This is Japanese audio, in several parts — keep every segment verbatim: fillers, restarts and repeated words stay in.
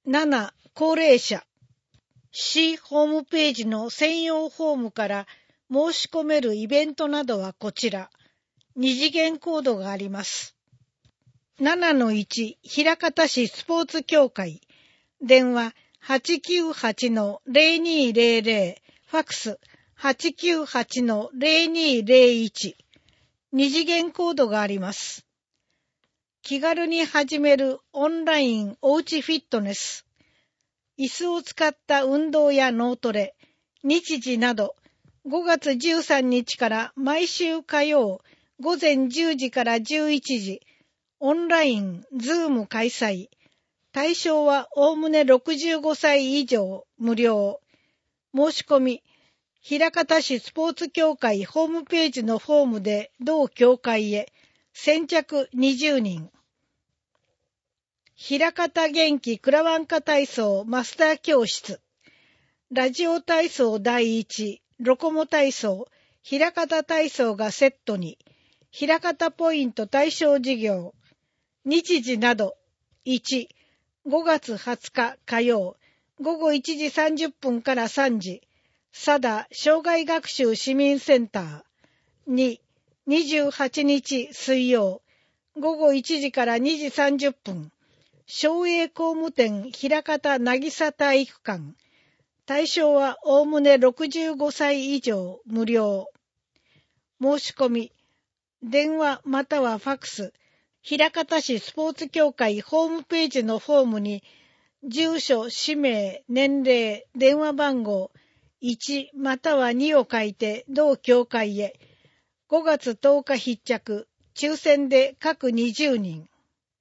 なな、高齢者。市ホームページの専用フォームから申し込めるイベントなどはこちら。二次元コードがあります。ななのいち、枚方市スポーツ協会。電話 はちきゅうはちのゼロにゼロゼロ、ファックス はちきゅうはちのゼロにゼロいち。二次元コードがあります。気軽に始めるオンラインおうちフィットネス。椅子を使った運動や脳トレ、日時など、ごがつじゅうさんにちから毎週火曜、午前じゅうじからじゅういちじ、オンライン、ズーム開催。対象はおおむねろくじゅうごさい以上、無料。申し込み、枚方市スポーツ協会ホームページのフォームで同協会へ、先着にじゅうにん。枚方元気クラワンカ体操マスター教室。ラジオ体操だいいち、ロコモ体操、枚方体操がセットに、枚方ポイント対象事業。日時など、いち、ごがつはつか火曜、ごごいちじさんじゅっぷんからさんじ、佐田障害学習市民センター。に、にじゅうはちにち水曜、ごごいちじからにじさんじゅっぷん、省営工務店枚方渚体育館。対象はおおむねろくじゅうごさい以上、無料。申し込み、電話またはファックス、枚方市スポーツ協会ホームページのフォームに、住所、氏名、年齢、電話番号、いちまたはにを書いて同協会へ、ごがつとおか必着、抽選で各にじゅうにん。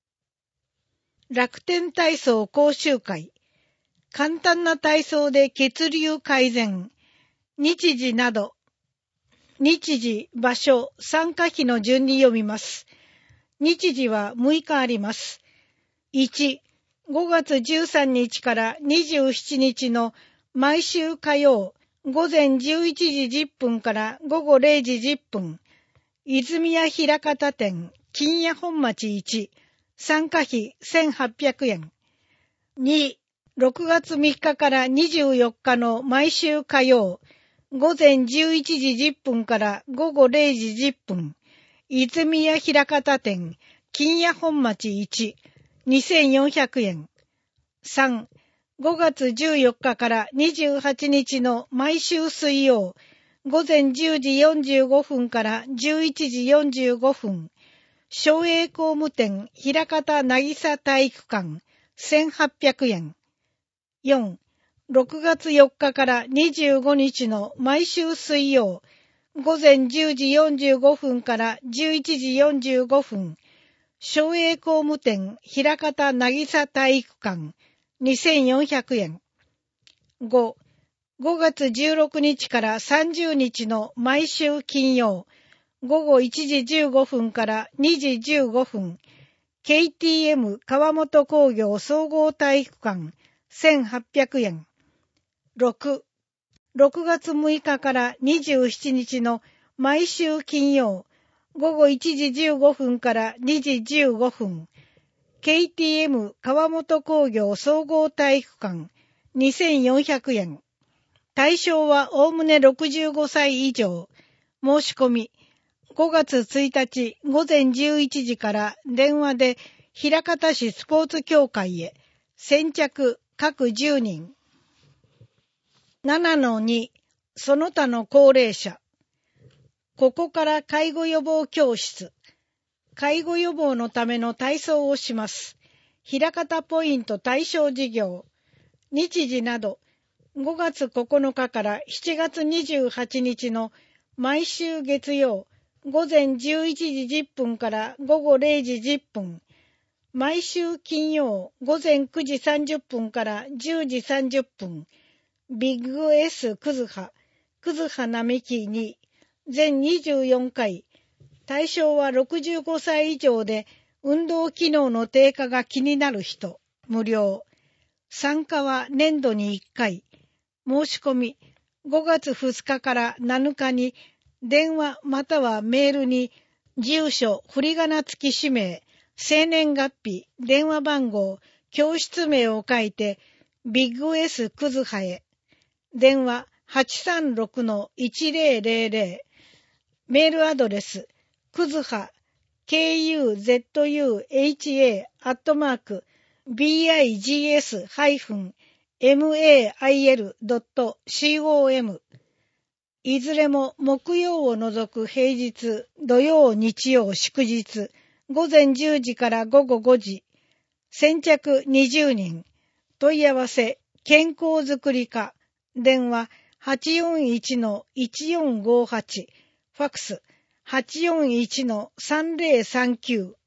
楽天体操講習会。簡単な体操で血流改善。日時など。日時、場所、参加費の順に読みます。日時はむいかあります。いち、ごがつじゅうさんにちからにじゅうしちにちの毎週火曜、午前じゅういちじじゅっぷんからごごれいじじゅっぷん。泉屋枚方店、金谷本町いち、参加費せんはっぴゃくえん。に、ろくがつみっかからにじゅうよっかの毎週火曜、午前じゅういちじじゅっぷんからごごれいじじゅっぷん。泉屋枚方店、金谷本町いち、にせんよんひゃくえん。さん、ごがつじゅうよっかからにじゅうはちにちの毎週水曜、午前じゅうじよんじゅうごふんからじゅういちじよんじゅうごふん。省営工務店、枚方渚体育館、せんはっぴゃくえん。よん、ろくがつよっかからにじゅうごにちの毎週水曜、午前じゅうじよんじゅうごふんからじゅういちじよんじゅうごふん。省営工務店、枚方渚体育館、にせんよんひゃくえん。ご、ごがつじゅうろくにちからさんじゅうにちの毎週金曜、ごごいちじじゅうごふんからにじじゅうごふん。ケーティーエム 川本工業総合体育館、せんはっぴゃくえん。ろく、ろくがつむいかからにじゅうしちにちの毎週金曜、ごごいちじじゅうごふんからにじじゅうごふん。ケーティーエム 川本工業総合体育館、にせんよんひゃくえん。対象はおおむねろくじゅうごさい以上。申し込み、ごがつついたち午前じゅういちじから電話で枚方市スポーツ協会へ、先着各じゅうにん。ななのに、その他の高齢者。ここから介護予防教室。介護予防のための体操をします。枚方ポイント対象事業。日時など、ごがつここのかからしちがつにじゅうはちにちの毎週月曜、午前じゅういちじじゅっぷんからごごれいじじゅっぷん。毎週金曜、午前くじさんじゅっぷんからじゅうじさんじゅっぷん。ビッグ S くずは、くずは並木に、全にじゅうよんかい。対象はろくじゅうごさい以上で、運動機能の低下が気になる人、無料。参加は年度にいっかい。申し込み、ごがつふつかからなのかに、電話またはメールに、住所、振り仮名付き氏名、生年月日、電話番号、 教室名を書いて、ビッグ S くずはへ。電話 はちさんろくのいちぜろぜろぜろ。メールアドレス、くずは、ケーユーゼットユーエイチエー アットマーク、ビッグス メール ドット コム。いずれも木曜を除く平日、土曜、日曜、祝日、午前じゅうじから午後ごじ。先着にじゅうにん。問い合わせ、健康づくり課。電話 はちよんいちのいちよんごはち。ファックス はちよんいちのさんぜろさんきゅう。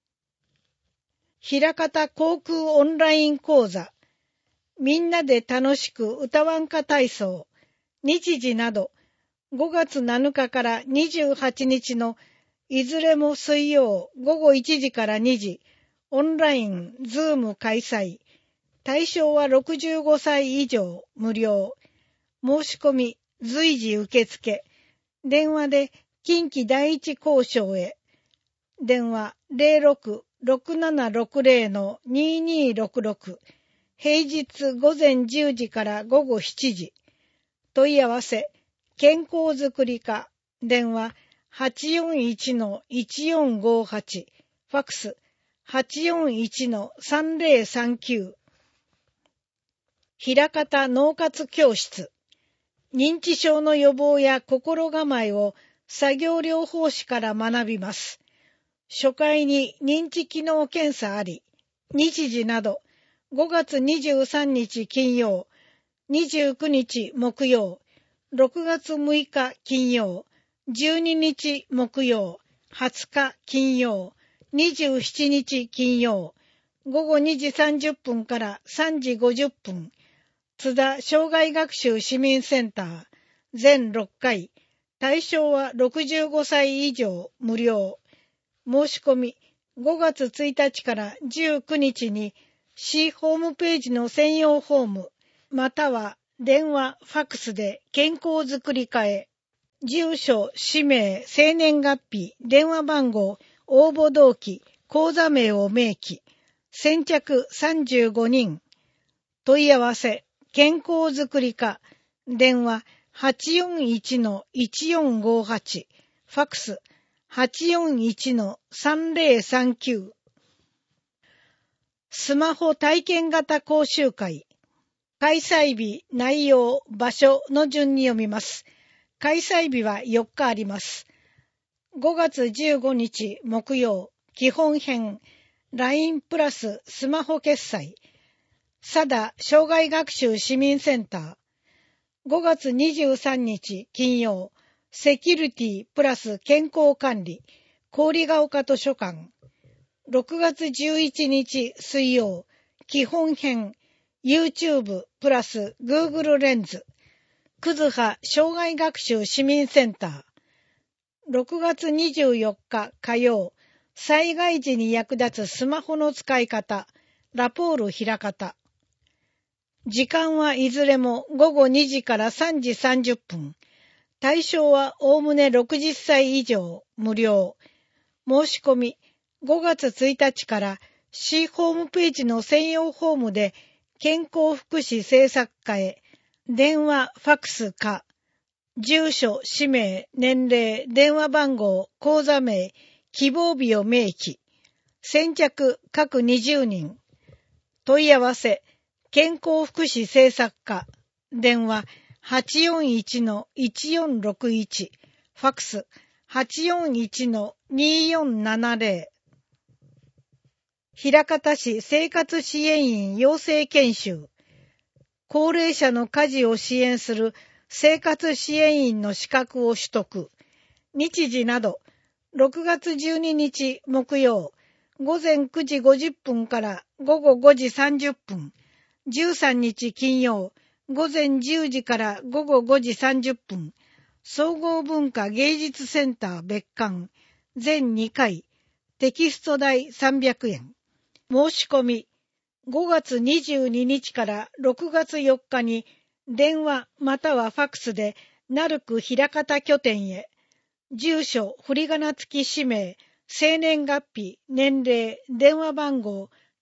平方航空オンライン講座。みんなで楽しく歌わんか体操。日時など、ごがつなのかからにじゅうはちにちのいずれも水曜ごごいちじからにじ、オンライン、ズーム開催。対象はろくじゅうごさい以上、無料。申し込み、随時受付。電話で近畿第一交渉へ。電話 ゼロろく ろくななろくゼロのににろくろく。平日午前じゅうじから午後しちじ。問い合わせ、健康づくり課。電話 はちよんいちのいちよんごはち。ファックス はちよんいちのさんぜろさんきゅう。平方脳活教室。認知症の予防や心構えを作業療法士から学びます。初回に認知機能検査あり、日時などごがつにじゅうさんにち金曜、にじゅうくにち木曜、ろくがつむいか金曜、じゅうににち木曜、はつか金曜、にじゅうしちにち金曜、ごごにじさんじゅっぷんからさんじごじゅっぷん、津田障害学習市民センター、全ろっかい、対象はろくじゅうごさい以上、無料。申し込み、ごがつついたちからじゅうくにちに市ホームページの専用フォーム、または電話、ファックスで健康づくり課へ。住所、氏名、生年月日、電話番号、応募動機、口座名を明記。先着さんじゅうごにん。問い合わせ、健康づくり課。電話 はちよんいちのいちよんごはち。ファックス はちよんいちのさんぜろさんきゅう。スマホ体験型講習会。開催日、内容、場所の順に読みます。開催日はよっかあります。ごがつじゅうごにち木曜、基本編、ライン プラススマホ決済。佐田障害学習市民センター。ごがつにじゅうさんにち金曜、セキュリティプラス健康管理、郡ヶ丘図書館。ろくがつじゅういちにち水曜、基本編、YouTube プラス Google レンズ。くずは障害学習市民センター。ろくがつにじゅうよっか火曜、災害時に役立つスマホの使い方、ラポールひらかた。時間はいずれもごごにじからさんじさんじゅっぷん。対象はおおむねろくじゅっさい以上、無料。申し込み、ごがつついたちから市ホームページの専用フォームで健康福祉政策課へ、電話、ファックスか、住所、氏名、年齢、電話番号、口座名、希望日を明記。先着各にじゅうにん。問い合わせ、健康福祉政策課。電話 はちよんいちのいちよんろくいち。ファックス はちよんいちのによんななぜろ。枚方市生活支援員養成研修。高齢者の家事を支援する生活支援員の資格を取得。日時など、ろくがつじゅうににち木曜、ごぜんくじごじゅっぷんからごごごじさんじゅっぷん。じゅうさんにち金曜、ごぜんじゅうじからごごごじさんじゅっぷん。総合文化芸術センター別館。全にかい。テキスト代さんびゃくえん。申し込み。ごがつにじゅうににちからろくがつよっかに電話またはファックスでなるく枚方拠点へ。住所、振り仮名付き氏名、生年月日、年齢、電話番号、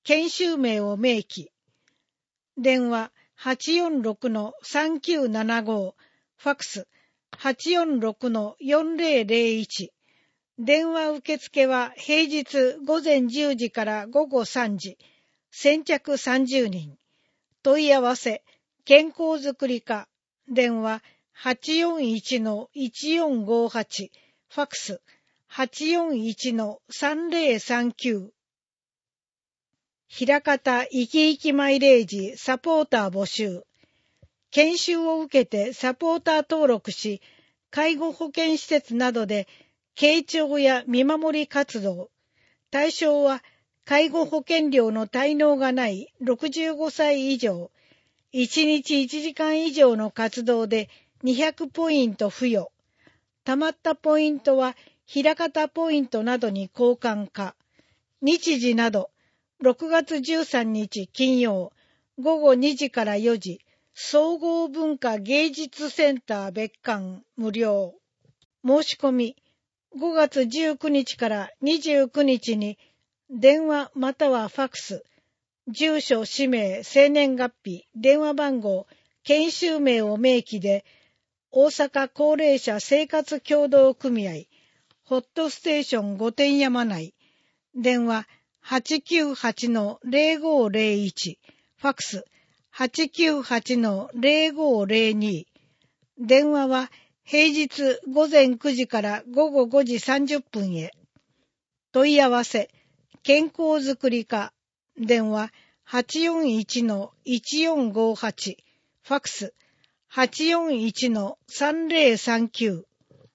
研修名を明記。電話 はちよんろくのさんきゅうななご、ファックス はちよんろくのよんぜろぜろいち。電話受付は平日午前じゅうじから午後さんじ。先着さんじゅうにん。問い合わせ、健康づくり課。電話 はちよんいちのいちよんごはち。ファックス はちよんいちのさんぜろさんきゅう。枚方いきいきマイレージサポーター募集。研修を受けてサポーター登録し、介護保険施設などで傾聴や見守り活動。対象は介護保険料の滞納がないろくじゅうごさい以上。いちにちいちじかん以上の活動でにひゃくポイント付与。たまったポイントは枚方ポイントなどに交換可。日時などろくがつじゅうさんにち金曜ごごにじからよじ、総合文化芸術センター別館無料。申し込みごがつじゅうくにちからにじゅうくにちに電話またはファックス、住所、氏名、生年月日、電話番号、研修名を明記で大阪高齢者生活協同組合ホットステーション御殿山内。電話はちきゅうはちのぜろごぜろいち、ファックス はちきゅうはちのぜろごぜろに。電話は平日午前くじから午後ごじさんじゅっぷんへ。問い合わせ、健康づくり課。電話はちよんいちのいちよんごはち、ファックスはちよんいちのさんぜろさんきゅう。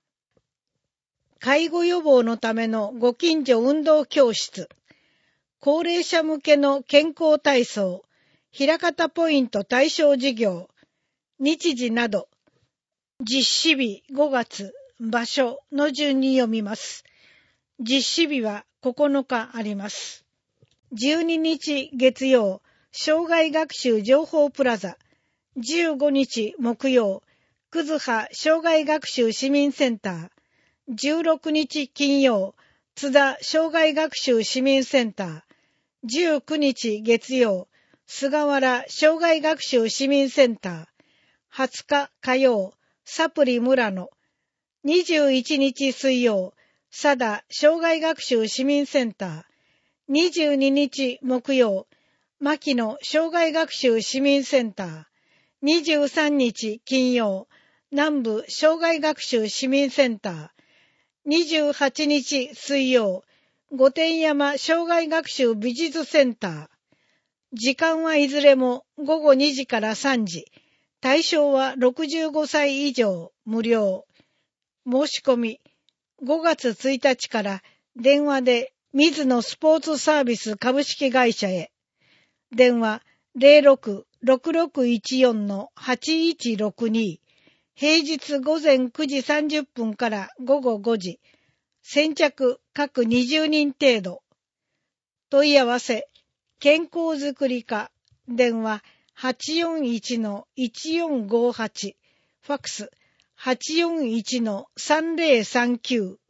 介護予防のためのご近所運動教室。高齢者向けの健康体操、枚方ポイント対象事業、日時など、実施日ごがつ、場所の順に読みます。実施日はここのかあります。じゅうににち月曜、障害学習情報プラザ。じゅうごにち木曜、葛葉障害学習市民センター。じゅうろくにち金曜、津田障害学習市民センター。じゅうくにち月曜、菅原障害学習市民センター。はつか火曜、サプリ村野。にじゅういちにち水曜、佐田障害学習市民センター。にじゅうににち木曜、牧野障害学習市民センター。にじゅうさんにち金曜、南部障害学習市民センター。にじゅうはちにち水曜、御殿山障害学習美術センター。時間はいずれもごごにじからさんじ。対象はろくじゅうごさい以上、無料。申し込み、ごがつついたちから電話で水野スポーツサービス株式会社へ。電話ぜろろく ろくろくいちよんのはちいちろくに。平日午前くじさんじゅっぷんから午後ごじ。先着各にじゅうにん程度。問い合わせ、健康づくり課。電話はちよんいちのいちよんごはち。ファックスはちよんいちのさんぜろさんきゅう。